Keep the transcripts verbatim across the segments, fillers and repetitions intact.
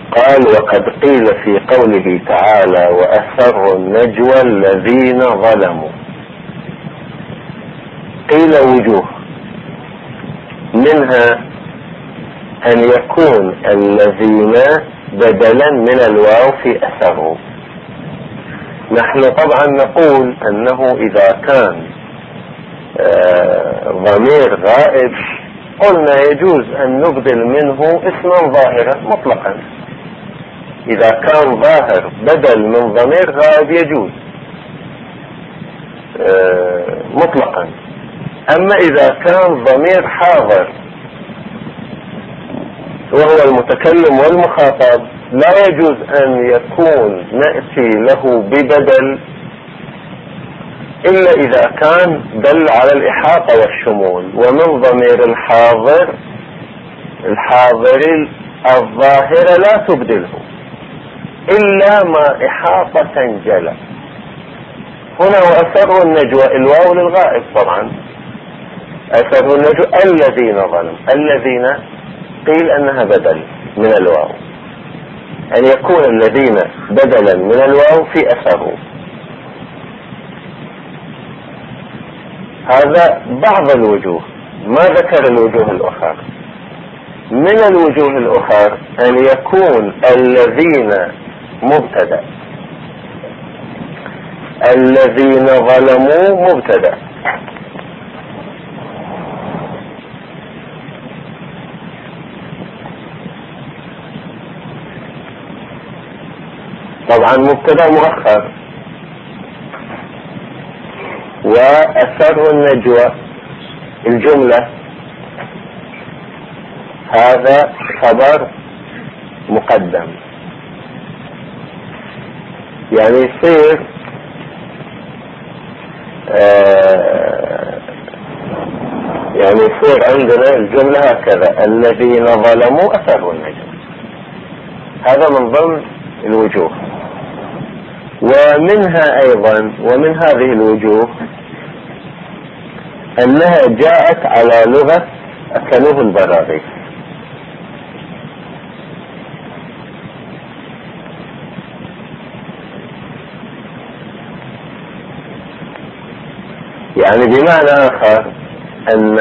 قال: وقد قيل في قوله تعالى: وأسروا النجوى الذين ظلموا. قيل وجوه، منها أن يكون الذين بدلا من الواو في أسروا. نحن طبعا نقول أنه إذا كان آه ضمير غائب قلنا يجوز أن نبدل منه اسما ظاهرا مطلقا. إذا كان ظاهر بدل من ضمير غائب يجوز آه مطلقا. أما إذا كان ضمير حاضر وهو المتكلم والمخاطب لا يجوز أن يكون نأتي له ببدل إلا إذا كان دل على الإحاطة والشمول. ومن ضمير الحاضر الحاضر الظاهر لا تبدله إلا ما إحاطة جلى. هنا وأسروا النجوى الواو للغائب طبعا. أسروا النجوى الذين ظلموا. الذين قيل أنها بدل من الواو، أن يكون الذين بدلا من الواو في أسروا. هذا بعض الوجوه، ما ذكر الوجوه الأخرى. من الوجوه الأخرى أن يكون الذين مبتدأ، الذين ظلموا مبتدأ، طبعا مبتدأ مؤخر. وأسر النجوى الجملة هذا خبر مقدم، يعني يصير آه يعني يصير عندنا الجملة هكذا: الذين ظلموا أسروا النجوى. هذا من ضمن الوجوه. ومنها أيضا ومن هذه الوجوه أنها جاءت على لغة أكلوه البراغيث. يعني بمعنى آخر أن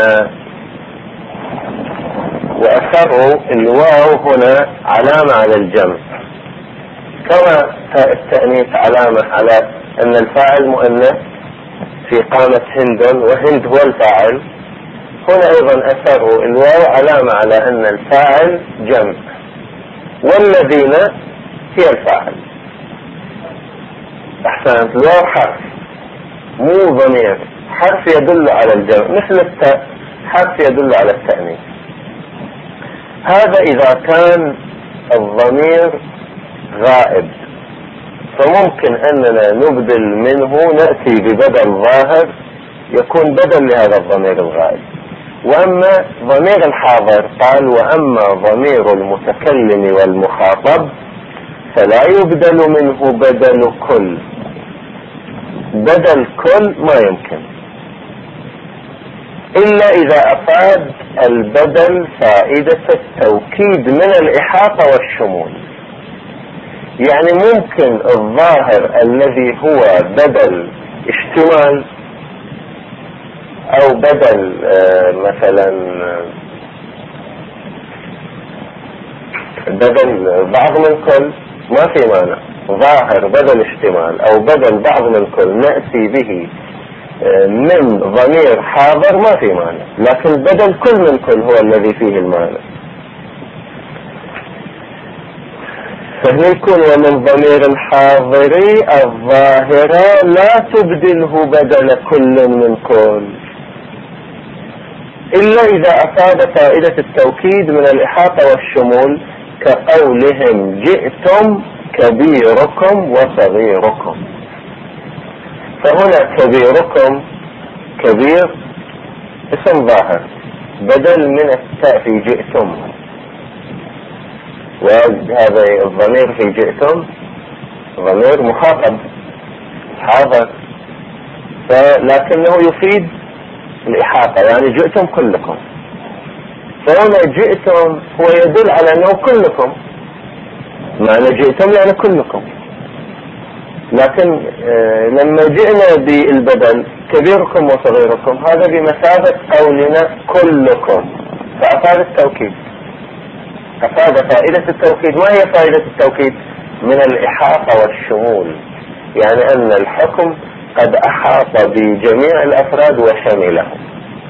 وأسروا الواو هنا علامة على الجمع، كما التأنيث علامة على أن الفاعل مؤنث في قامة هند وهند هو الفاعل. هنا أيضا أسروا الواو علامة على أن الفاعل جمع والذين هي الفاعل. أحسنت. الواو حرف مو ضمير، حرف يدل على الجمع مثل التاء، حرف يدل على التأنيث. هذا إذا كان الضمير غائب، فممكن أننا نبدل منه، نأتي ببدل ظاهر يكون بدل لهذا الضمير الغائب. وأما ضمير الحاضر قال: وأما ضمير المتكلم والمخاطب فلا يبدل منه بدل كل. بدل كل ما يمكن إلا إذا أفاد البدل فائدة التوكيد من الإحاطة والشمول. يعني ممكن الظاهر الذي هو بدل اشتمال أو بدل مثلا بدل بعض من كل ما في مانع. ظاهر بدل اشتمال أو بدل بعض من كل نأتي به من ضمير حاضر ما في مانع، لكن بدل كل من كل هو الذي فيه المانع. فهنا يكون: ومن ضمير الحاضر الظاهرة لا تبدله بدل كل من كل إلا إذا أفاد فائدة التوكيد من الإحاطة والشمول، كقولهم: جئتم كبيركم وصغيركم. فهنا كبيركم، كبير اسم ظاهر بدل من التاء في جئتم، وهذا الضمير في جئتم ضمير مخاطب حاضر، لكنه يفيد الإحاطة، يعني جئتم كلكم. فهنا جئتم هو يدل على أنه كلكم، معنى جئتم يعني كلكم، لكن آه لما جئنا بالبدل كبيركم وصغيركم هذا بمثابة قولنا كلكم، فأفاد التوكيد، أفاد فائدة التوكيد. ما هي فائدة التوكيد؟ من الإحاطة والشمول، يعني أن الحكم قد أحاط بجميع الأفراد وشملهم.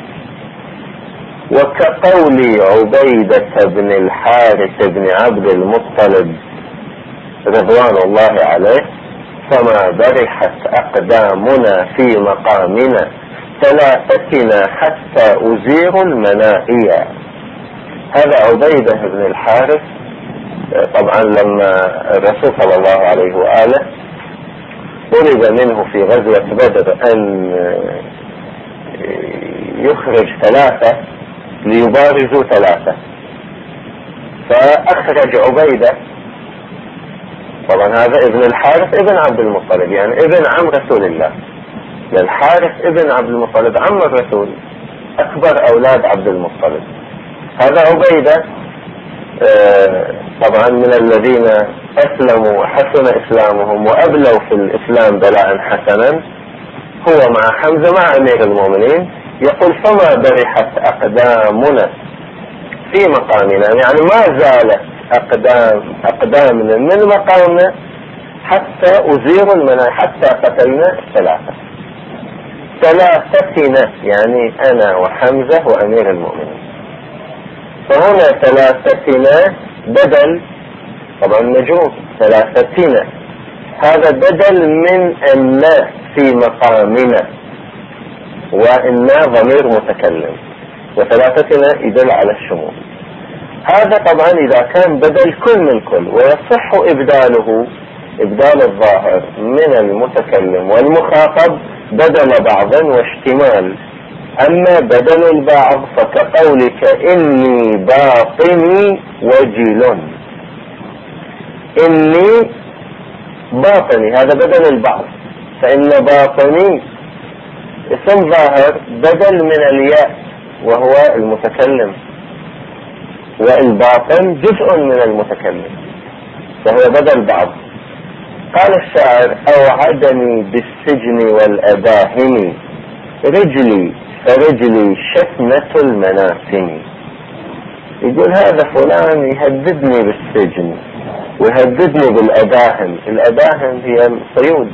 وكقول عبيدة بن الحارث بن عبد المطلب رضوان الله عليه: فما برحت أقدامنا في مقامنا ثلاثتنا حتى أزير المنائية. هذا عبيدة بن الحارث طبعا لما الرسول صلى الله عليه وآله طلب منه في غزوة بدر أن يخرج ثلاثة ليبارزوا ثلاثة، فأخرج عبيدة. طبعا هذا ابن الحارث ابن عبد المطلب، يعني ابن عم رسول الله. الحارث ابن عبد المطلب عم الرسول، أكبر أولاد عبد المطلب. هذا عبيدة آه طبعا من الذين أسلموا وحسن إسلامهم وأبلوا في الإسلام بلاء حسنا، هو مع حمزة مع أمير المؤمنين. يقول: فما برحت أقدامنا في مقامنا، يعني ما زالت أقدام أقدامنا من مقامنا حتى أزير المنايا، حتى قتلنا الثلاثة. ثلاثتنا يعني أنا وحمزة وأمير المؤمنين. فهنا ثلاثتنا بدل طبعا مجرور، ثلاثتنا هذا بدل من أن في مقامنا، وإن ضمير متكلم، وثلاثتنا يدل على الشمول. هذا طبعا إذا كان بدل كل من كل، ويصح إبداله إبدال الظاهر من المتكلم والمخاطب بدل بعض واشتمال. أما بدل البعض فكقولك: إني باطني وجل. إني باطني هذا بدل البعض، فإن باطني اسم ظاهر بدل من الياء وهو المتكلم، والباطن جزء من المتكلم فهو بدل بعض. قال الشاعر: أوعدني بالسجن والأباهم رجلي فرجلي شتمة المناسم. يقول هذا فلان يهددني بالسجن ويهددني بالأباهم. الأباهم هي الصيود.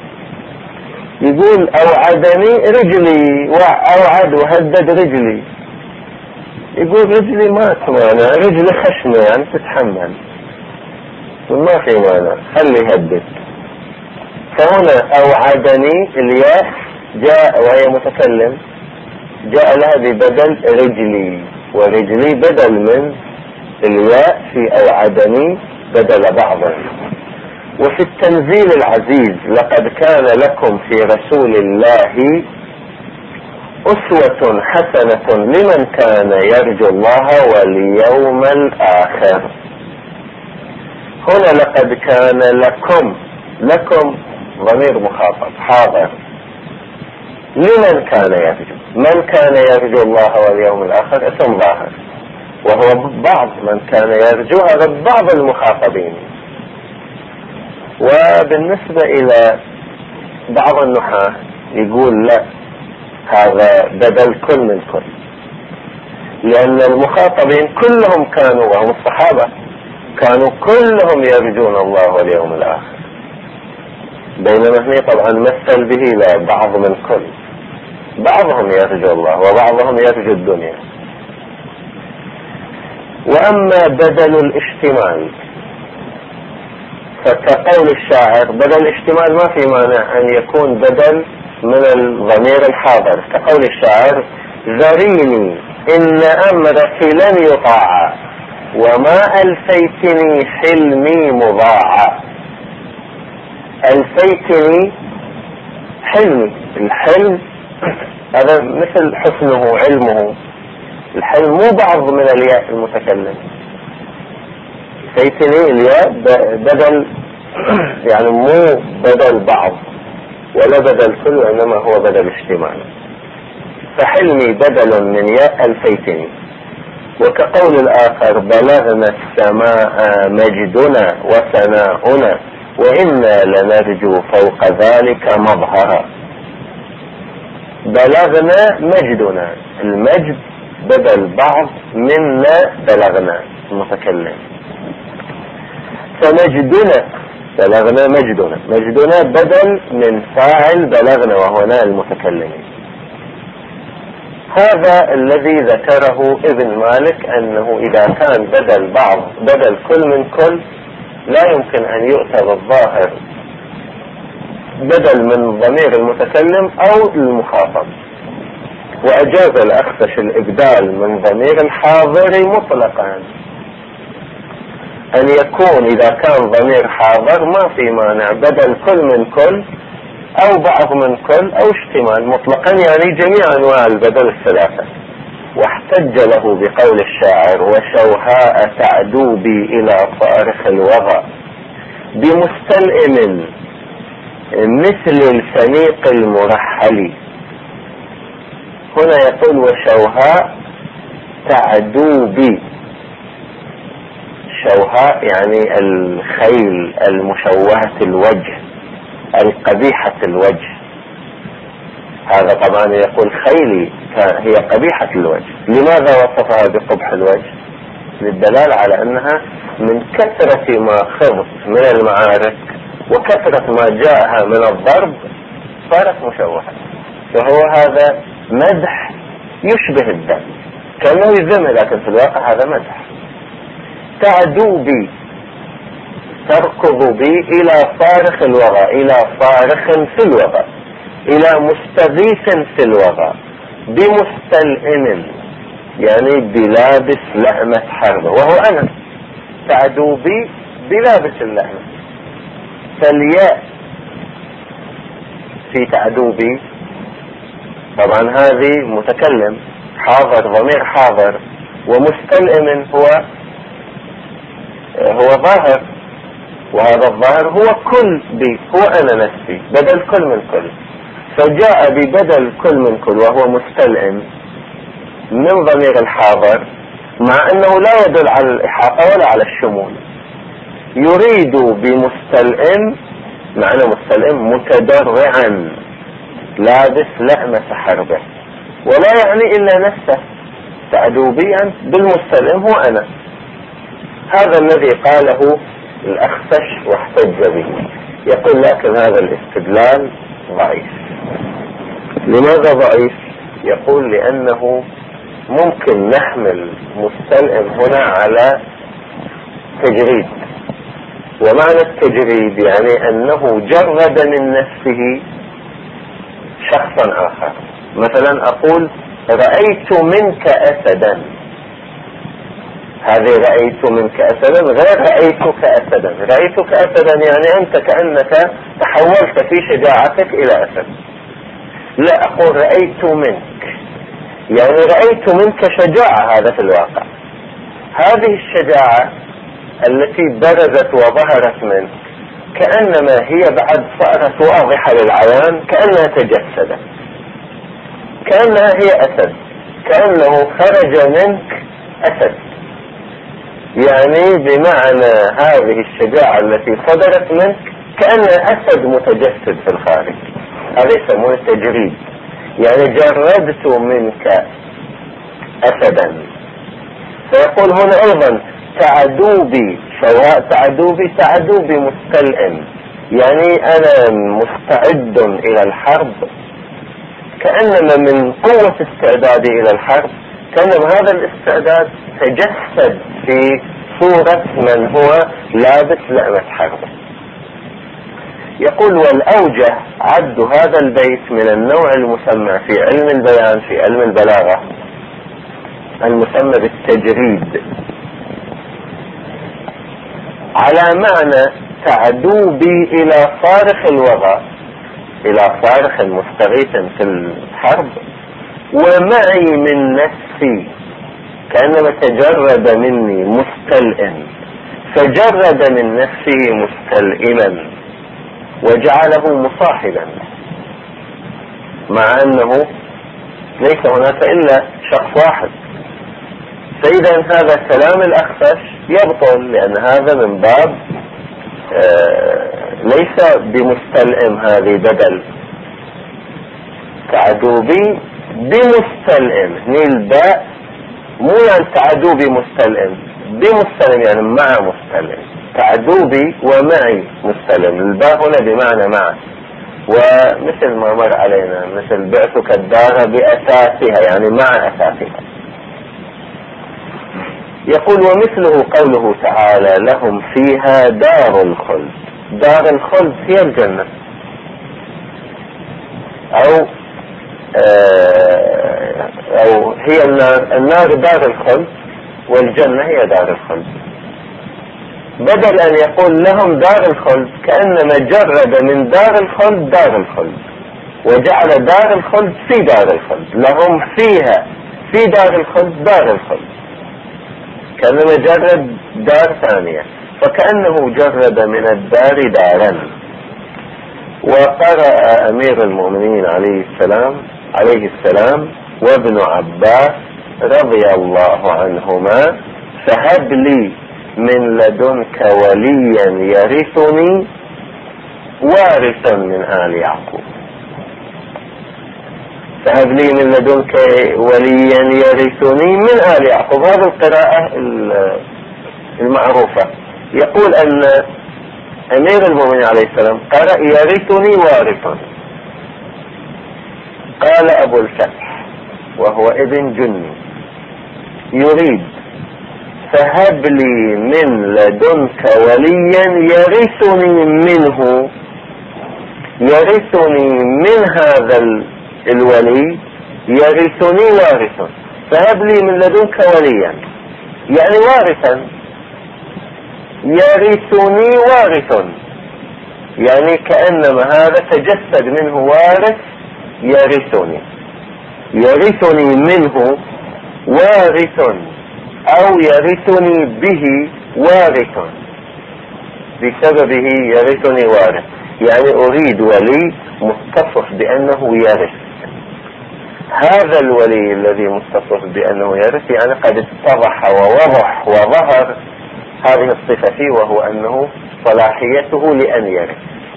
يقول أوعدني رجلي، وأوعد وهدد رجلي. يقول رجلي ما تمانع، رجلي خشنة يعني تتحمل، ما في مانع، خلي يهدد. فهنا أوعدني الياء جاء وهي متكلم، جاء لها ببدل رجلي، ورجلي بدل من الياء في أوعدني بدل بعضا. وفي التنزيل العزيز: لقد كان لكم في رسول الله أسوة حسنة لمن كان يرجو الله واليوم الآخر. هنا لقد كان لكم، لكم ضمير مخاطب حاضر، لمن كان يرجو. من كان يرجو الله واليوم الآخر اسم ظاهر، وهو بعض من كان يرجو، هذا بعض المخاطبين. وبالنسبة إلى بعض النحاة يقول لا، هذا بدل كل من كل، لأن المخاطبين كلهم كانوا، وهم الصحابة، كانوا كلهم يرجون الله واليوم الآخر، بينما هنا طبعا مثل به لا، بعض من كل، بعضهم يرجو الله وبعضهم يرجو الدنيا. وأما بدل الاشتمال فكقول الشاعر: بدل الاشتمال ما في مانع أن يكون بدل من الضمير الحاضر، كقول الشاعر: ذريني إن أمرك لن يطاع وما ألفيتني حلمي مضاعا. ألفيتني حلمي، الحلم هذا مثل حسنه علمه، الحلم مو بعض من الياء المتكلم. ألفيتني الياء بدل يعني مو بدل بعض ولا بدل كل، وإنما هو بدل اشتمال. فحلمي بدل من ياء ألفيتني. وكقول الآخر بلغنا السماء مجدنا وثناؤنا وإنا لنرجو فوق ذلك مظهرا. بلغنا مجدنا، المجد بدل بعض منا بلغنا المتكلم، فمجدنا بلغنا مجدنا، مجدنا بدل من فاعل بلغنا وهو نا المتكلمين. هذا الذي ذكره ابن مالك، أنه إذا كان بدل بعض بدل كل من كل لا يمكن أن يؤتى بالظاهر بدل من ضمير المتكلم أو المخاطب. وأجاز الأخفش الإبدال من ضمير الحاضر مطلقا، أن يكون إذا كان ضمير حاضر ما في مانع بدل كل من كل أو بعض من كل أو اشتمال مطلقا، يعني جميع أنواع البدل الثلاثة. واحتج له بقول الشاعر وشوهاء تعدو بي إلى صارخ الوغى بمستلئم مثل الفنيق المرحل. هنا يقول وشوهاء تعدو بي، شوهاء يعني الخيل المشوهة الوجه القبيحة الوجه. هذا طبعا يقول خيلي هي قبيحة الوجه. لماذا وصفها بقبح الوجه؟ للدلالة على أنها من كثرة ما خضت من المعارك وكثرة ما جاءها من الضرب صارت مشوهة. فهو هذا مدح يشبه الدم كأنه يذم، لكن في الواقع هذا مدح. تعدو بي تركض بي إلى صارخ الوغى، إلى صارخ في الوغى، إلى مستغيث في الوغى، بمستلئم يعني بلابس لأمة حرب وهو أنا. تعدو بي بلابس اللأمة، فالياء في تعدو بي طبعا هذه متكلم حاضر ضمير حاضر، ومستلئم هو هو ظاهر، وهذا الظاهر هو كل بي، هو أنا نفسي بدل كل من كل. فجاء ببدل كل من كل وهو مستلئم من ضمير الحاضر، مع أنه لا يدل على الإحاطة ولا على الشمول. يريد بمستلئم معنى مستلئم متدرعا لابس لأمة حربه، ولا يعني إلا نفسه. تعدو بي أنت بالمستلئم هو أنا. هذا الذي قاله الأخفش واحتج به. يقول لكن هذا الاستدلال ضعيف. لماذا ضعيف؟ يقول لأنه ممكن نحمل مستلئم هنا على تجريد، ومعنى التجريد يعني أنه جرد من نفسه شخصا آخر. مثلا أقول رأيت منك أسدا، هذه رأيت منك أسدا غير رأيتك أسدا. رأيتك أسدا يعني أنت كأنك تحولت في شجاعتك إلى أسد. لا، أقول رأيت منك يعني رأيت منك شجاعة. هذا في الواقع هذه الشجاعة التي برزت وظهرت منك كأنما هي بعد صارت واضحة للعيان، كأنها تجسدت، كأنها هي أسد، كأنه خرج منك أسد. يعني بمعنى هذه الشجاعة التي صدرت منك كأنها أسد متجسد في الخارج. هذا يسمونه التجريد، يعني جردت منك أسدا. فيقول هنا أيضا تعدو بي، سواء تعدو بي تعدو بمستلئم يعني أنا مستعد إلى الحرب، كأنما من قوة استعدادي إلى الحرب كأنما هذا الاستعداد تجسد في صورة من هو لابس لأمة حرب. يقول والأوجه عد هذا البيت من النوع المسمى في علم البيان في علم البلاغة المسمى بالتجريد، على معنى تعدو بي إلى صارخ الوغى، إلى صارخ مستغيث في الحرب، ومعي من نفسي كأنما تجرد مني مستلئم، فجرد من نفسه مستلئما وجعله مصاحبا، مع أنه ليس هناك إلا شخص واحد. فإذا هذا كلام الأخفش يبطل، لأن هذا من باب آه ليس بمستلئم، هذه بدل تعدوبي بمستلئم. هني الباء مو يعني تعدوبي مستلئم، بمستلئم يعني مع مستلئم، تعدوبي ومعي مستلئم. الباء هنا بمعنى مع، ومثل ما مر علينا مثل بعتك الدار بأساسها يعني مع أساسها. يقول ومثله قوله تعالى لهم فيها دار الخلد. دار الخلد هي الجنة، أو أو هي النار. النار دار الخلد والجنة هي دار الخلد. بدل أن يقول لهم دار الخلد كأنما جرد من دار الخلد دار الخلد وجعل دار الخلد في دار الخلد. لهم فيها في دار الخلد دار الخلد، كأنما جرد دار ثانية، فكأنه جرد من الدار دارا. وقرأ أمير المؤمنين عليه السلام عليه السلام وابن عباس رضي الله عنهما فهب لي من لدنك وليا يرثني وارثا من آل يعقوب. فهب لي من لدنك وليا يرثني من آل يعقوب. هذه القراءة المعروفة. يقول أن أمير المؤمنين عليه السلام قرأ يرثني وارثا. قال أبو الفتح وهو ابن جني يريد فهب لي من لدنك وليا يرثني منه، يرثني من هذا الولي يرثني وارثا. فهب لي من لدنك وليا يعني وارثا، يرثني وارث يعني كأنما هذا تجسد منه وارث يرثني، يرثني منه وارث أو يرثني به وارث، بسببه يرثني وارث. يعني أريد ولي متصف بأنه يرث. هذا الولي الذي متصف بأنه يرث يعني قد اتضح ووضح وظهر هذه الصفة فيه، وهو أنه صلاحيته لأن يرث،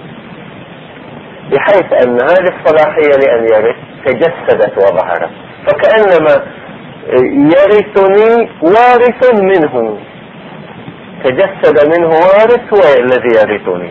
بحيث أن هذه الصلاحية لأن يرث تجسدت وظهرت. فكأنما يرثني وارث منه، تجسد منه وارث هو الذي يرثني،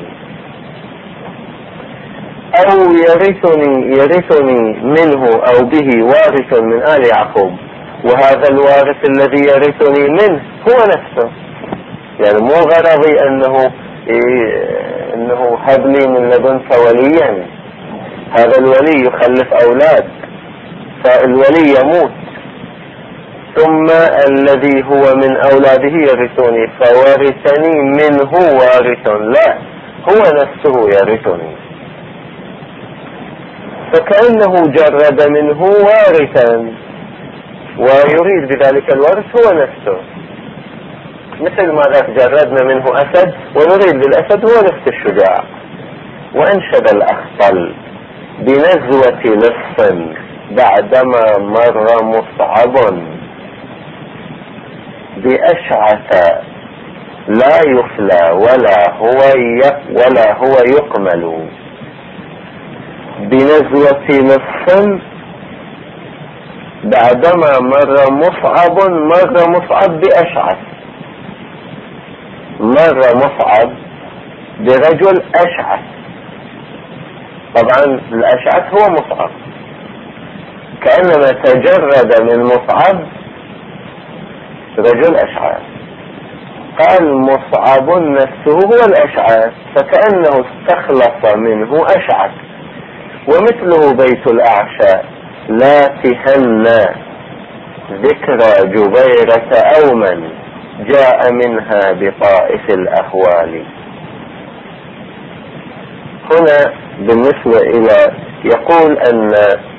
أو يرثني يرثني منه أو به وارث من آل يعقوب. وهذا الوارث الذي يرثني منه هو نفسه. يعني مو غرضي أنه إيه أنه هب لي من لدنك وليا. هذا الولي يخلف أولاد فالولي يموت ثم الذي هو من أولاده يرثني فورثني منه وارث، لا، هو نفسه يرثني. فكأنه جرد منه وارثا ويريد بذلك الوارث هو نفسه، مثل ما ذاك جردنا منه أسد ونريد بالأسد هو نفس الشجاع. وأنشد الأخطل بنزوة لص بعدما مر مصعب بأشعث لا يفلى ولا هو ولا هو يقمل. بنزوة لص بعدما مر مصعب، مر مصعب بأشعث، مر مصعب برجل أشعث. طبعا الأشعث هو مصعب، كأنما تجرد من مصعب رجل أشعث. قال مصعب نفسه هو الأشعث، فكأنه استخلص منه أشعث. ومثله بيت الأعشى لا تهن ذكرى جبيرة أو من جاء منها بطائف الأهوال. هنا بالنسبة إلى يقول أن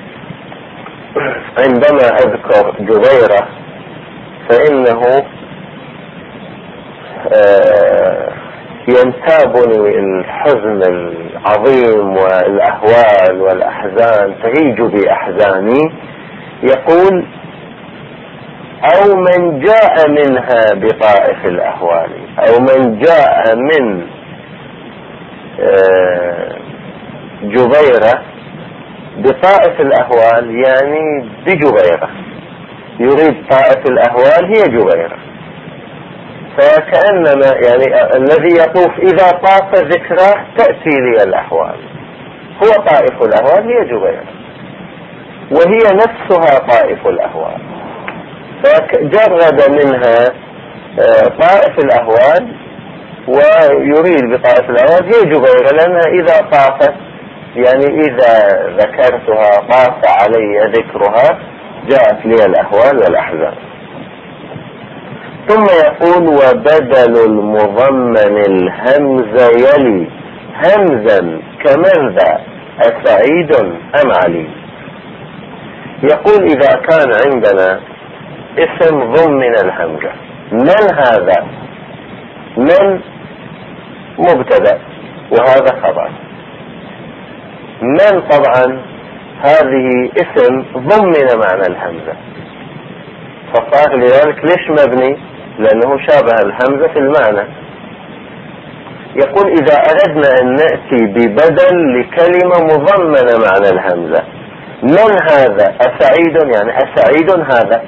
عندما أذكر جبيرة فإنه ينتابني الحزن العظيم والأهوال والأحزان، تهيج بأحزاني. يقول او من جاء منها بطائف الاهوال، او من جاء من جبيرة بطائف الاهوال، يعني بجبيرة، يريد طائف الاهوال هي جبيرة. فكأنما يعني الذي يطوف اذا طاف ذكراه تأتي لي الاحوال، هو طائف الاهوال هي جبيرة، وهي نفسها طائف الاهوال، فجرد منها طائف الاهوال ويريد بطائف الاهوال هي جبيرة، لانها اذا طافت يعني اذا ذكرتها طاف علي ذكرها جاءت لي الاهوال والاحزان. ثم يقول وبدل المضمن الهمز يلي همزا كمن ذا أسعيد أم علي. يقول إذا كان عندنا اسم ضمن الهمزة، من هذا؟ من مبتدأ وهذا خبر، من طبعا هذه اسم ضمن معنى الهمزة، فصار لذلك ليش مبني؟ لأنه شابه الهمزة في المعنى. يقول إذا أردنا أن نأتي ببدل لكلمة مضمنة معنى الهمزة، من هذا؟ أسعيد، يعني أسعيد هذا،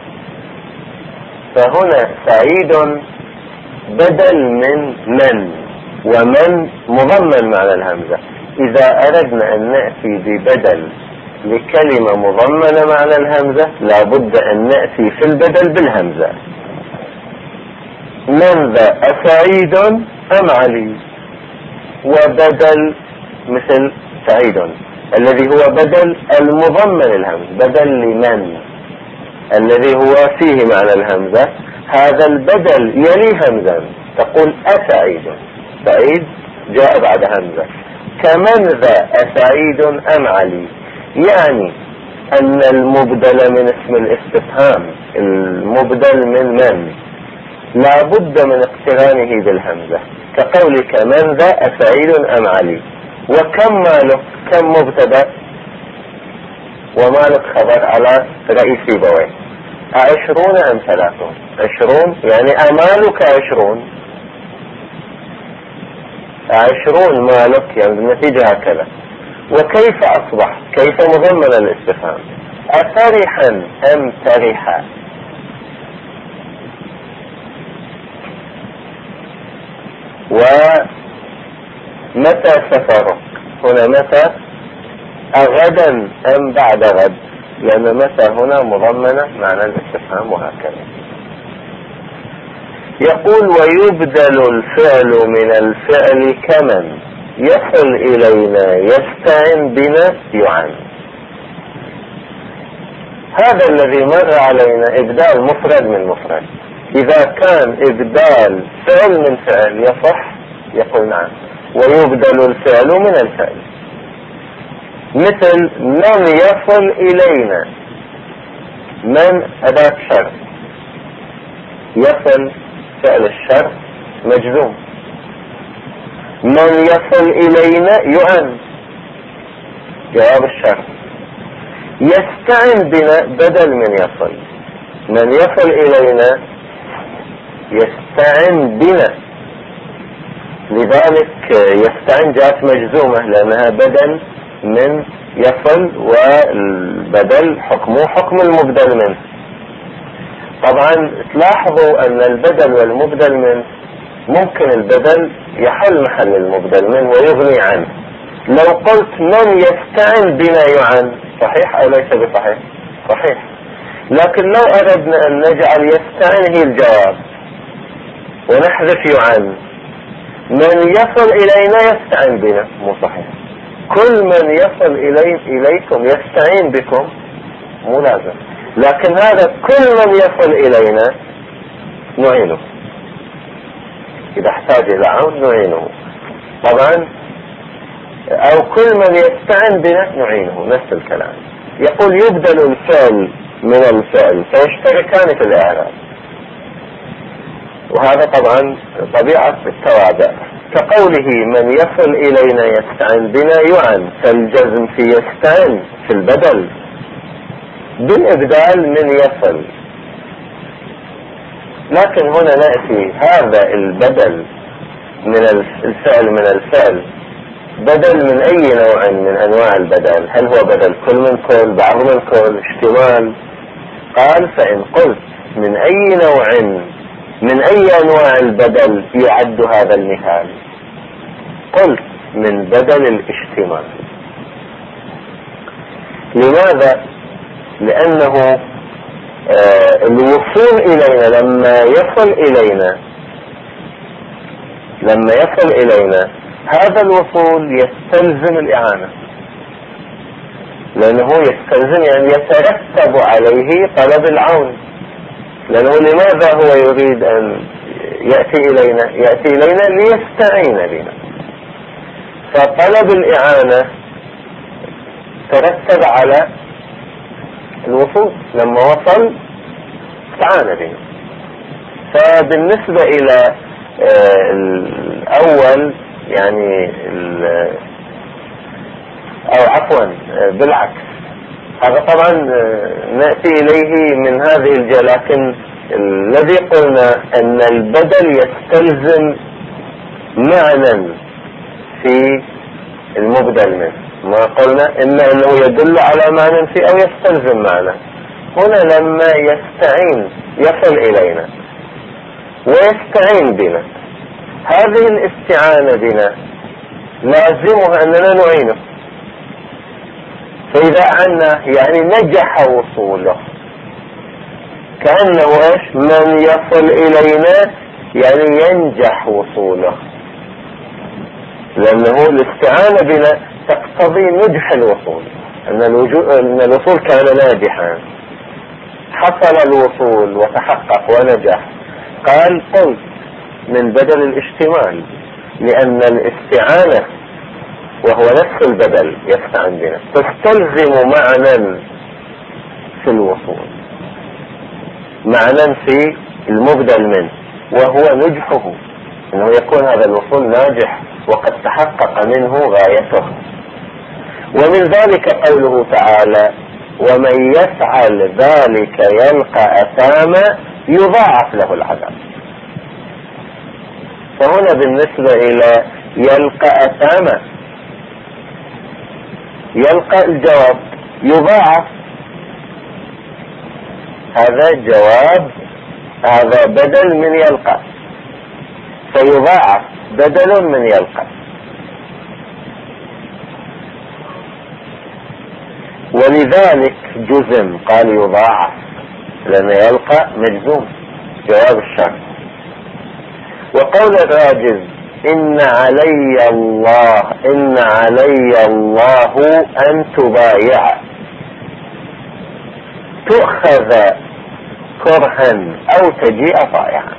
فهنا سعيد بدل من من، ومن مضمن معنى الهمزة. إذا أردنا أن نأتي ببدل لكلمة مضمنة معنى الهمزة لابد أن نأتي في البدل بالهمزة. من ذا أسعيد أم علي، وبدل مثل سعيد الذي هو بدل المضمن الهمزة، بدل لمن الذي هو فيه معنى الهمزة، هذا البدل يلي همزا، تقول أسعيد، سعيد جاء بعد همزة. كمن ذا أسعيد أم علي، يعني أن المبدل من اسم الاستفهام، المبدل من من لا بد من اقترانه بالهمزة، كقولك من ذا أسعيد أم علي. وكم مالك، كم مبتدأ ومالك خبر على رئيس بويه، عشرون أم ثلاثون، عشرون يعني أمالك عشرون، عشرون مالك يعني النتيجة هكذا. وكيف أصبح، كيف مضمن الاستفهام، أفرحا أم ترحا، ومتى سفرك، هنا متى أغدا أم بعد غد، لأن متى هنا مضمنة معنى الاستفهام، وهكذا. يقول ويبدل الفعل من الفعل كمن يصل إلينا يستعن بنا يعن. هذا الذي مر علينا إبدال مفرد من مفرد، إذا كان إبدال فعل من فعل يصح يقول نعم، ويبدل الفعل من الفعل، مثل من يصل إلينا، من أداة شرط، يصل فعل الشرط مجزوم، من يصل إلينا يعن جواب الشرط. يستعن بنا بدل من يصل، من يصل إلينا يستعن بنا، لذلك يستعن جاءت مجزومة لأنها بدل من يصل، والبدل حكمه حكم المبدل منه. طبعا تلاحظوا أن البدل والمبدل منه ممكن البدل يحل محل المبدل منه ويغني عنه. لو قلت من يستعن بنا يعن صحيح أو ليس بصحيح؟ صحيح. لكن لو أردنا أن نجعل يستعن هي الجواب ونحذف يعن، من يصل إلينا يستعن بنا مو صحيح، كل من يصل إلي إليكم يستعين بكم مو لازم، لكن هذا كل من يصل إلينا نعينه، إذا احتاج إلى عون نعينه طبعا، أو كل من يستعن بنا نعينه، نفس الكلام. يقول يبدل الفعل من الفعل فيشتركان في الإعراب، وهذا طبعا طبيعة التوابع، كقوله من يصل إلينا يستعن بنا يعن، فالجزم في يستعن في البدل بالإبدال من يصل، لكن هنا نأتي هذا البدل من الفعل من الفعل بدل من أي نوع من أنواع البدل؟ هل هو بدل كل من كل، بعض من كل، اشتمال؟ قال فإن قلت من أي نوع من أي أنواع البدل يعد هذا المثال؟ قلت من بدل الاشتمال. لماذا؟ لأنه آه الوصول إلينا لما يصل إلينا لما يصل إلينا هذا الوصول يستلزم الإعانة، لأنه يستلزم يعني يترتب عليه طلب العون. لأنه لماذا هو يريد أن يأتي إلينا؟ يأتي إلينا ليستعين بنا، فطلب الإعانة ترتب على الوصول، لما وصل استعان بنا. فبالنسبة إلى الأول يعني أو عفوا بالعكس، هذا طبعا نأتي إليه من هذه الجهة، لكن الذي قلنا أن البدل يستلزم معنى في المبدل منه، ما قلنا إما أنه يدل على معنى فيه أو يستلزم معنى. هنا لما يستعين يصل إلينا ويستعين بنا، هذه الاستعانة بنا لازمها أننا نعينه، فإذا عنا يعني نجح وصوله، كأنه إيش؟ من يصل إلينا يعني ينجح وصوله، لأنه الاستعانة بنا تقتضي نجح الوصول، أن, أن الوصول كان ناجحا، حصل الوصول وتحقق ونجح. قال قل من بدل الاشتمال، لأن الاستعانة وهو نفس البدل يستعن بنا تستلزم معنى في الوصول، معنى في المبدل منه، وهو نجحه، انه يكون هذا الوصول ناجح وقد تحقق منه غايته. ومن ذلك قوله تعالى ومن يفعل ذلك يلقى أثاما يضاعف له العذاب. فهنا بالنسبة إلى يلقى أثاما، يلقى الجواب يضاعف، هذا جواب، هذا بدل من يلقى، فيضاعف بدل من يلقى. ولذلك جزم، قال يضاعف لأن يلقى مجزوم جواب الشرط. وقول الراجز إن علي الله إن علي الله أن تبايع تؤخذ كرها أو تجيء طائعا.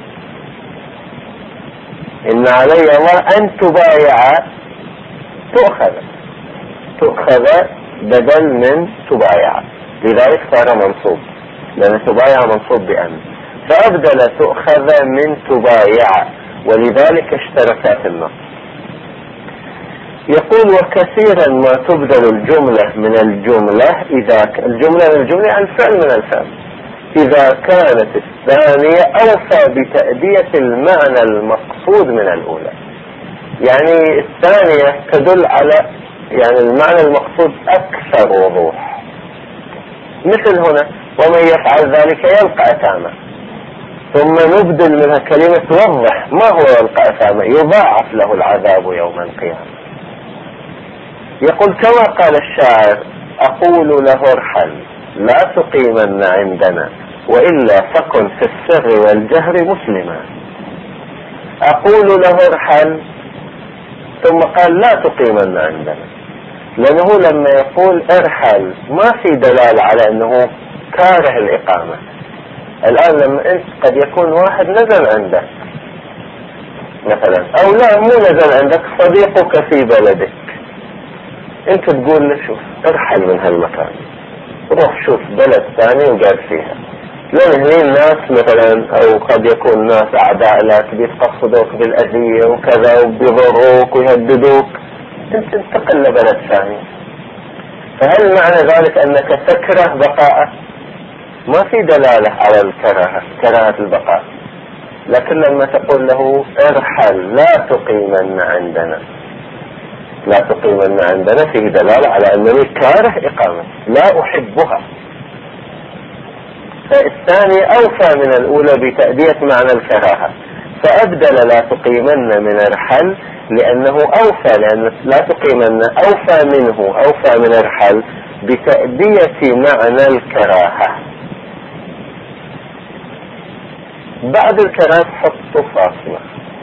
إن علي الله أن تبايع تؤخذ تؤخذ بدل من تبايع، لذلك صار منصوب، لأن تبايع منصوب بأن، فأبدل تؤخذ من تبايع، ولذلك اشتركا في النص. يقول وكثيرا ما تبدل الجملة من الجملة إذا ك... الجملة من الجملة عن فعل من الفعل إذا كانت الثانية أوفى بتأدية المعنى المقصود من الأولى. يعني الثانية تدل على يعني المعنى المقصود أكثر وضوح، مثل هنا ومن يفعل ذلك يلقى أثاما، ثم نبدل منها كلمة توضح ما هو يلقى أثاما، يضاعف له العذاب يوم القيامة. يقول كما قال الشاعر أقول له ارحل لا تقيمن عندنا وإلا فكن في السر والجهر مسلما. أقول له ارحل ثم قال لا تقيمن عندنا، لأنه لما يقول ارحل ما في دلالة على أنه كاره الإقامة. الآن لما أنت قد يكون واحد نزل عندك مثلا، أو لا مو نزل عندك، صديقك في بلدك، أنت تقول له شوف ارحل من هالمكان، روح شوف بلد ثاني وقاعد فيها، لأن هني الناس مثلا أو قد يكون ناس أعداء لك بيتقصدوك بالأذية وكذا وبيضروك ويهددوك، أنت انتقل لبلد ثاني. فهل معنى ذلك أنك تكره بقاءه؟ ما في دلالة على الكراهة، كراهة البقاء. لكن لما تقول له ارحل لا تقيمن عندنا، لا تقيمن عندنا، فيه دلالة على أنني كاره إقامة، لا أحبها. فالثاني أوفى من الأولى بتأدية معنى الكراهة، فأبدل لا تقيمن من ارحل لأنه أوفى، لأن لا تقيمن أوفى منه، أوفى من ارحل بتأدية معنى الكراهة. بعد الكراهة حطوا فاصلة،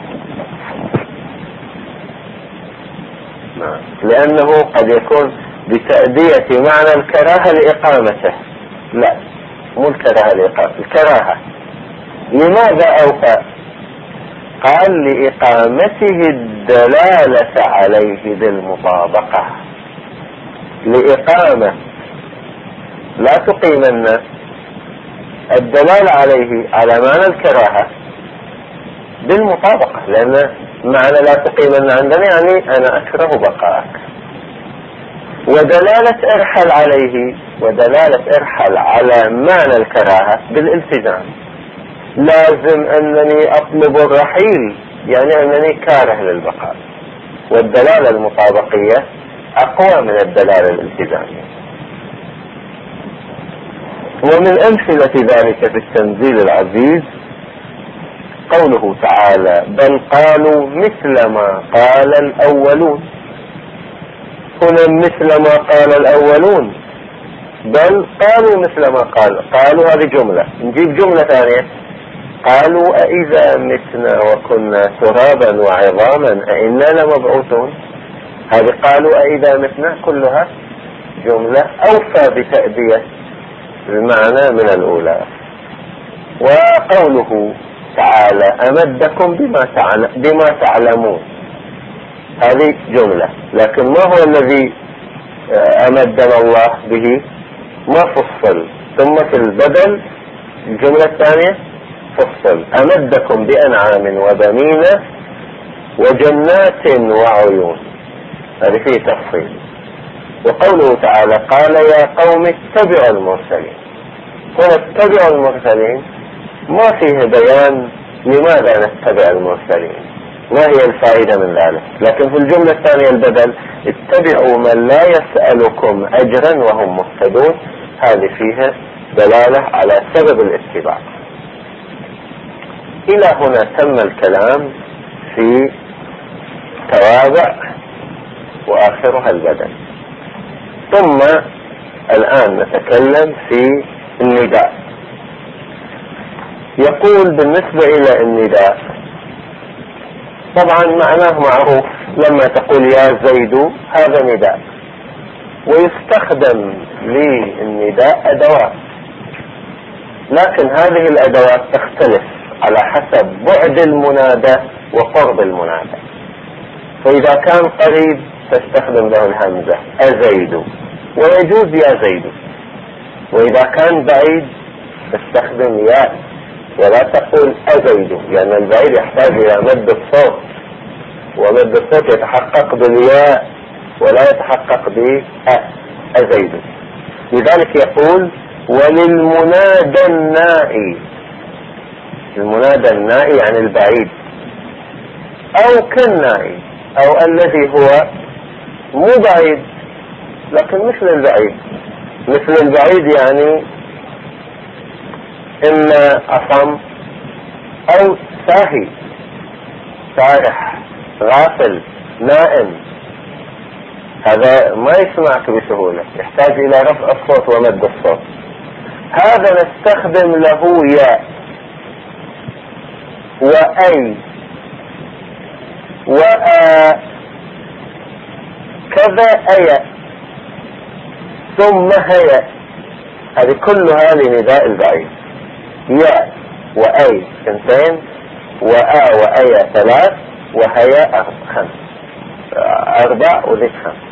لأنه قد يكون بتأدية معنى الكراهة لإقامته. لا، مو الكراهة لإقامة، الكراهة. لماذا أوفى؟ قال لإقامته الدلالة عليه بالمطابقة. لإقامة لا تقيمن الدلالة عليه على معنى الكراهة بالمطابقة، لأن معنى لا تقيمن عندنا يعني أنا أكره بقاءك. ودلالة ارحل عليه، ودلالة ارحل على معنى الكراهة بالالتزام. لازم أنني أطلب الرحيل يعني أنني كاره للبقاء، والدلالة المطابقية أقوى من الدلالة الالتزامية. ومن أمثلة ذلك في التنزيل العزيز قوله تعالى بل قالوا مثل ما قال الأولون. هنا مثل ما قال الأولون، بل قالوا مثل ما قال. قالوا هذه جملة، نجيب جملة ثانية قالوا أإذا متنا وكنا ترابا وعظاما أإنا لمبعوثون. هذه قالوا أإذا متنا كلها جملة أوفى بتأدية المعنى من الأولى. وقوله تعالى أمدكم بما بما تعلمون، هذه جملة، لكن ما هو الذي أمدنا الله به؟ ما فصل، ثم في البدل الجملة الثانية فصل أمدكم بأنعام وبنين وجنات وعيون، هذه فيه تفصيل. وقوله تعالى قال يا قوم اتبعوا المرسلين. هنا اتبعوا المرسلين ما فيه بيان لماذا نتبع المرسلين، ما هي الفائدة من ذلك. لكن في الجملة الثانية البدل اتبعوا من لا يسألكم أجرا وهم مهتدون، هذه فيها دلالة على سبب الاتباع. إلى هنا تم الكلام في توابع وآخرها البدل. ثم الآن نتكلم في النداء. يقول بالنسبة إلى النداء طبعا معناه معروف، لما تقول يا زيد هذا نداء، ويستخدم للنداء أدوات، لكن هذه الأدوات تختلف على حسب بعد المنادى وقرب المنادى. فإذا كان قريب تستخدم له الهمزة أزيد ويجوز يا زيد، وإذا كان بعيد تستخدم يا ولا تقول أزيد، لأن البعيد يحتاج إلى مد الصوت، ومد الصوت يتحقق بالياء ولا يتحقق بأ أزيد. لذلك يقول وللمنادى النائي. المنادى النائي يعني البعيد، أو كالنائي، أو الذي هو مو بعيد لكن مثل البعيد. مثل البعيد يعني إما أصم أو ساهي، سارح، غافل، نائم، هذا ما يسمعك بسهولة، يحتاج إلى رفع الصوت ومد الصوت. هذا نستخدم له ياء وأي وآ كذا أي ثم هي، هذه كلها لنداء البعيد. ياء وأي اثنتين، وآ وأي ثلاث، وهيا خمس، أربع وذيك خمس.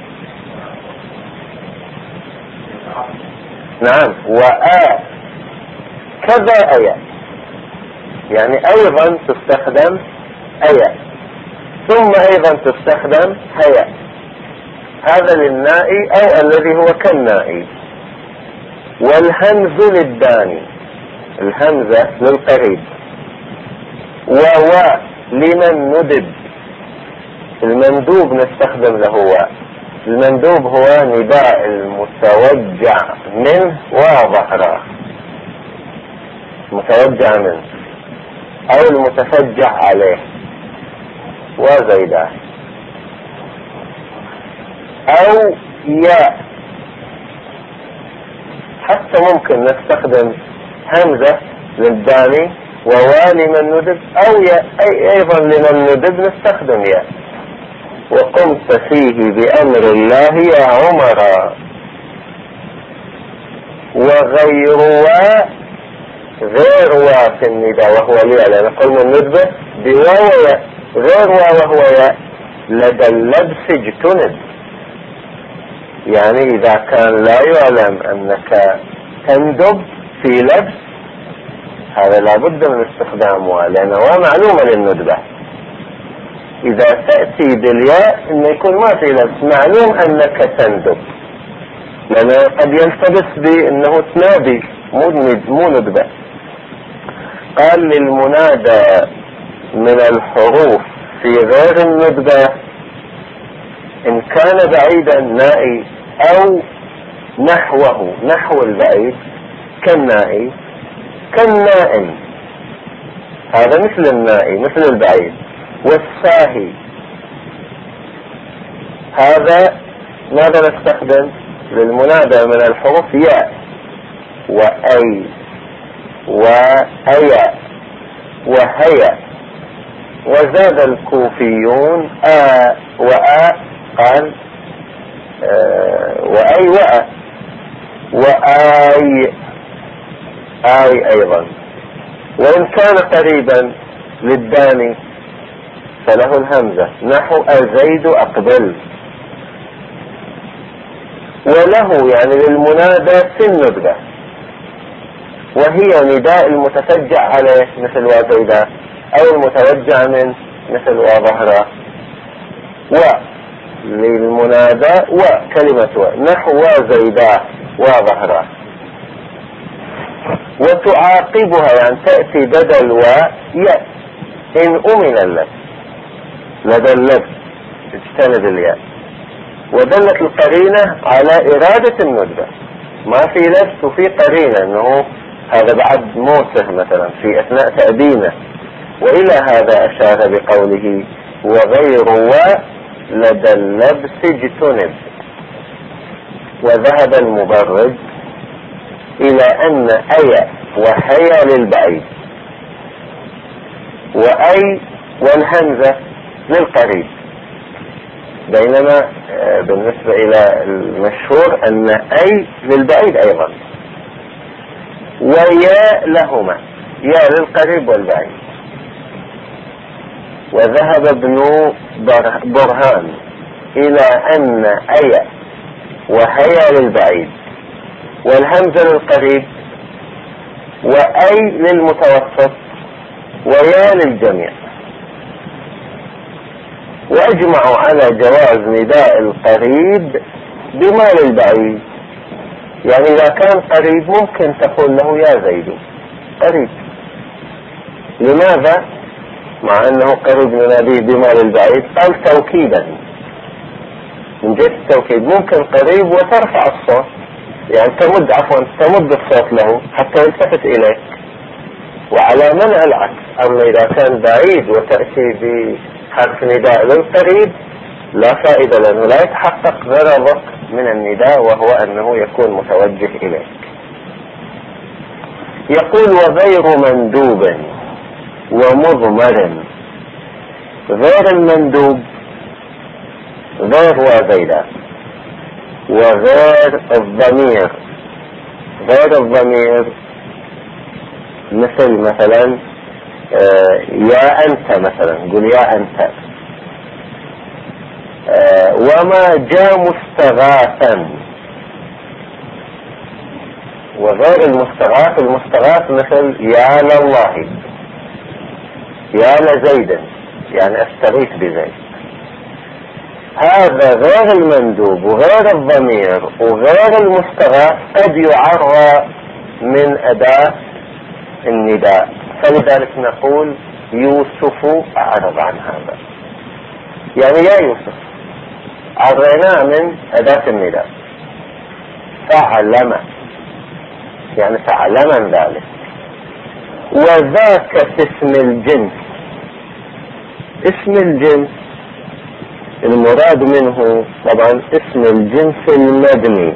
نعم، وآ كذا أي يعني أيضا تستخدم أي، ثم أيضا تستخدم هيا. هذا للنائي أو الذي هو كالنائي. والهمز للداني، الهمزة للقريب، وواء لمن ندب. المندوب نستخدم له واء. المندوب هو نداء المتوجع منه وظهره، متوجع منه او المتفجع عليه وزيداه. او ياء، حتى ممكن نستخدم همزة للداني وواء لمن ندب، او ياء أي ايضا لمن ندب نستخدم ياء. وقمت فيه بأمر الله يا عمر. وغير واء، غير واء في النداء وهو الياء، لأن قلنا الندبة بواو ياء، غير واء وهو ياء لدى اللبس اجتنب. يعني إذا كان لا يعلم أنك تندب في لبس، هذا لابد من استخدامه، لأنه هو معلومة للندبة. إذا تأتي بالياء إنه يكون ما في لبس، معلوم أنك تندب، لأنه قد يلتبس بأنه تنادي مو ندبة. قال للمنادى من الحروف في غير الندبة إن كان بعيدا نائي أو نحوه، نحو البعيد كالنائي كالنائم، هذا مثل النائي مثل البعيد. والساهي، هذا ماذا نستخدم للمنادى من الحروف؟ ياء وأي وأيا وهيا. وزاد الكوفيون آ وآ، قال آه وأي وأ وآي آي أيضا. وإن كان قريبا للداني فله الهمزة، نحو أزيد أقبل. وله يعني للمنادى في الندبة، وهي نداء المتفجع عليه مثل وزيدا، أو المتوجع منه مثل وظهره. وللمنادى وكلمة و، نحو وزيدا وظهره. وتعاقبها يعني تأتي بدل و ياء إن أمن اللبس، لدى اللبس تجتنب الياء. ودلت القرينة على إرادة الندبة، ما في لبس وفي قرينة أنه هذا بعد موته مثلا في أثناء تأدينه. وإلى هذا أشار بقوله وغير و لدى اللبس اجتنب. وذهب المبرد إلى أن أي وحيا للبعيد، وأي والهمزة للقريب، بينما بالنسبة إلى المشهور أن أي للبعيد أيضا. ويا لهما، يا للقريب والبعيد. وذهب ابن برهان إلى أن أي وهيا للبعيد والهمزة للقريب، وأي للمتوسط، ويا للجميع. وأجمعوا على جواز نداء القريب بما للبعيد. يعني إذا كان قريب ممكن تقول له يا زيد قريب. لماذا؟ مع أنه قريب نناديه بما للبعيد، قال توكيدا، من جهة التوكيد. ممكن قريب وترفع الصوت، يعني تمد عفوا تمد الصوت له حتى يلتفت إليك، وعلى منع العكس. أما إذا كان بعيد وتأتي بحرف نداء للقريب لا فائدة، لأنه لا يتحقق غرضك من النداء وهو أنه يكون متوجه إليك. يقول وغير مندوب ومضمر. غير المندوب غير وزيدا، وغير الضمير. غير الضمير مثل مثلا آه يا أنت مثلا، قل يا أنت. آه وما جاء مستغاثا. وغير المستغاث، المستغاث مثل يا لله، يا لزيد، يعني استغيث بزيد. هذا غير المندوب وغير الضمير وغير المستغاث قد يعرى من أداة النداء، فلذلك نقول يوسف أعرض عن هذا، يعني يا يوسف عريناه من أداة النداء. فعلم يعني فعلم ذلك. وذاك اسم الجنس، اسم الجنس المراد منه طبعا اسم الجنس المبني،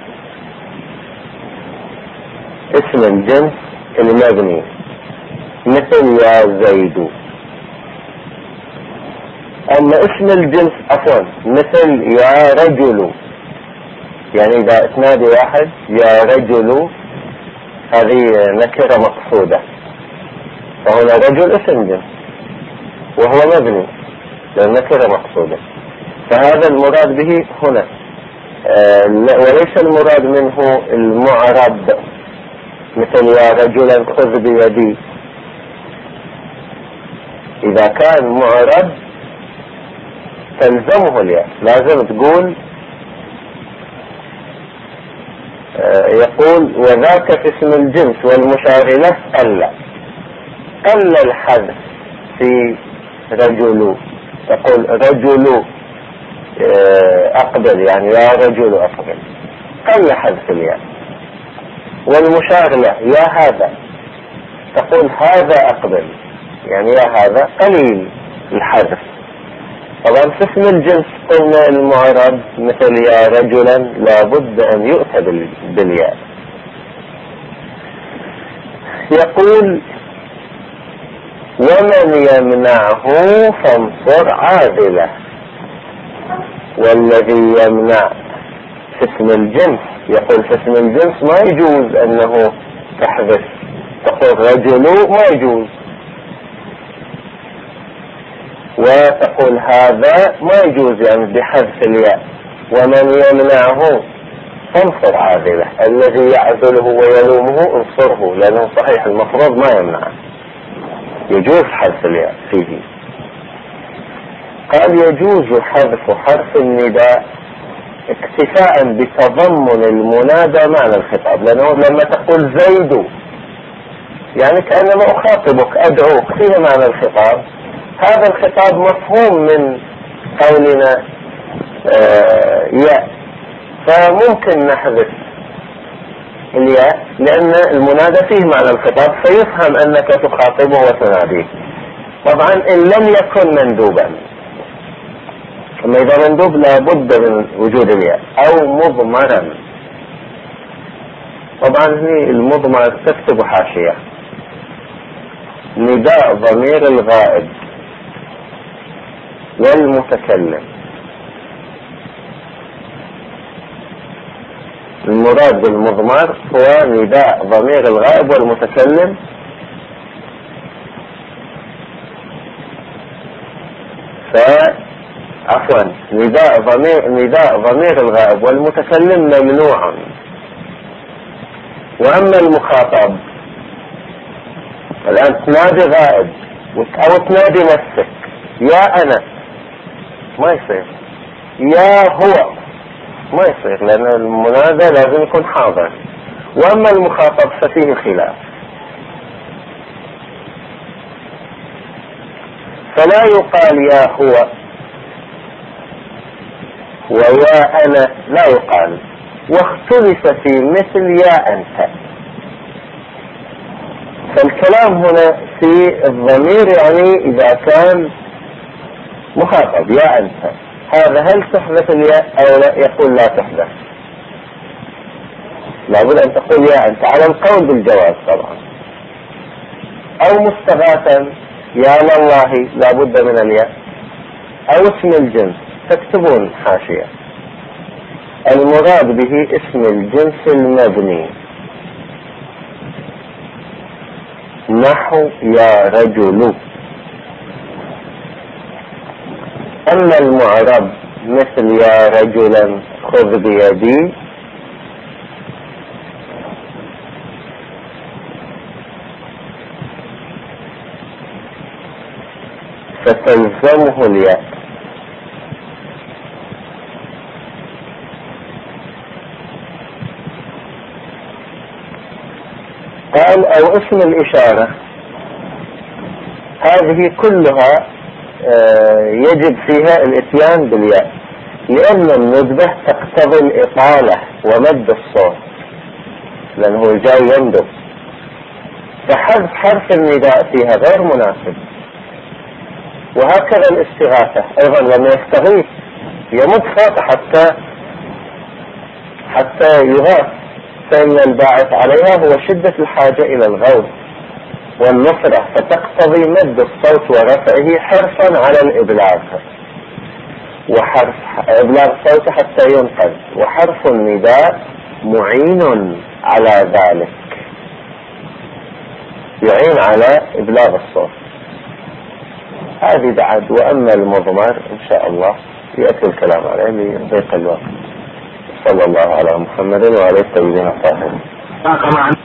اسم الجنس المبني مثل يا زيد. اما اسم الجنس عفوا مثل يا رجل، يعني اذا تنادي واحد يا رجل هذه نكرة مقصودة، فهنا رجل اسم جنس وهو مبني لأن نكرة مقصودة، فهذا المراد به هنا. آه وليس المراد منه المعرب مثل يا رجلا خذ بيدي. إذا كان معرب تلزمه الياء، لازم تقول آه يقول وذاك في اسم الجنس والمشار له قل قل الحذف في رجل، تقول رجل أقبل يعني يا رجل أقبل، قل حذف الياء. والمشار له يا هذا، تقول هذا أقبل يعني يا هذا قليل الحذف. طبعا في اسم الجنس قلنا المعرب مثل يا رجلا لابد أن يؤتى بالياء. يقول ومن يمنعه فانصر عادله. والذي يمنع في اسم الجنس، يقول في اسم الجنس ما يجوز انه تحذف، تقول رجل ما يجوز، وتقول هذا ما يجوز يعني بحذف الياء. ومن يمنعه فانصر عادله، الذي يعذله ويلومه انصره، لانه صحيح المفروض ما يمنعه، يجوز حذف الياء فيه. قال يجوز حذف حرف النداء اكتفاء بتضمن المنادى معنى الخطاب، لأنه لما تقول زيد يعني كأنما أخاطبك أدعوك، فيه معنى الخطاب. هذا الخطاب مفهوم من قولنا آه ياء، فممكن نحذف الياء لأن المنادى فيه معنى الخطاب، فيفهم أنك تخاطبه وتناديه. طبعا إن لم يكن مندوبا، أما إذا مندوب لابد من وجود الياء، أو مضمرا. طبعا هي المضمر تكتب حاشية نداء ضمير الغائب والمتكلم. المراد بالمضمر هو نداء ضمير الغائب والمتكلم، ف عفوا نداء ضمير نداء ضمير الغائب والمتكلم ممنوع. واما المخاطب الان تنادي غائب او تنادي نفسك يا انا ما يصير، يا هو ما يصير، لان المنادى لازم يكون حاضر. واما المخاطب ففيه خلاف، فلا يقال يا هو ويا أنا، لا يقال. واختلف في مثل يا أنت. فالكلام هنا في الضمير يعني إذا كان مخاطب يا أنت، هذا هل تحذف الياء أو لا؟ يقول لا تحذف، لابد أن تقول يا أنت على القول بالجواز طبعا. أو مستغاثا يا لله لابد من الياء، أو اسم الجنس تكتبون حاشية المراد به اسم الجنس المبني، نحو يا رجل. أما المعرب مثل يا رجلا خذ بيدي فتلزمه الياء، أو اسم الإشارة هذه كلها يجب فيها الاتيان بالياء، لأن الندبة تقتضي الإطالة ومد الصوت لأنه جاي يندب، فحذف حرف النداء فيها غير مناسب. وهكذا الاستغاثة أيضا لما يستغيث يمد صوته حتى حتى يغاث، فإن الباعث عليها هو شدة الحاجة إلى الغوث والنصرة، فتقتضي مد الصوت ورفعه حرصا على الإبلاغ، وحرف إبلاغ صوته حتى ينقذ، وحرف النداء معين على ذلك، يعين على إبلاغ الصوت. هذه بعد. وأما المضمر إن شاء الله يأتي الكلام عليه لضيق الوقت. صلى الله على محمد وعلى الطيبين الطاهرين.